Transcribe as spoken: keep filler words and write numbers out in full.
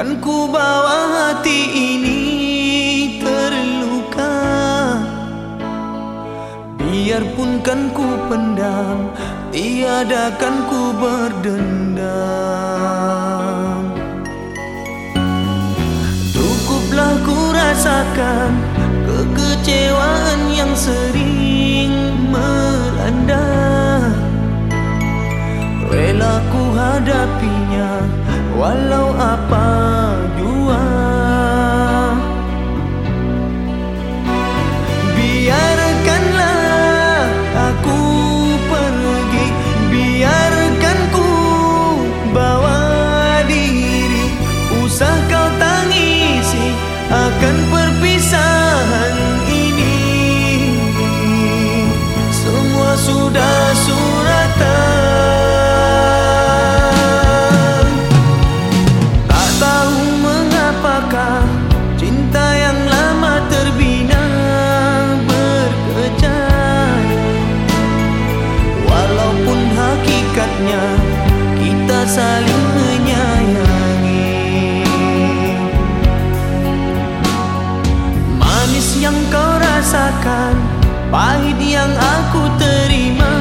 Kan ku bawa hati ini terluka, biarpun kan ku pendam, tiada kan ku berdendam. Cukuplah ku rasakan kekecewaan yang sering melanda, rela ku hadapinya walau apa jua. Biarkanlah aku pergi, biarkan ku bawa diri. Usah kau tangisi akan perpisahan ini. Semua sudah suratan. Cinta yang lama terbina berkecah, walaupun hakikatnya kita saling menyayangi. Manis yang kau rasakan, pahit yang aku terima.